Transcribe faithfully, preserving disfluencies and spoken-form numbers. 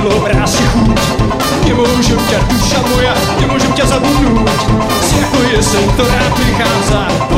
obrázi chuť. Nemôžem ťa, duša moja, nemôžem ťa zabudnúť. Si ako jeseň, ktorá prichádza.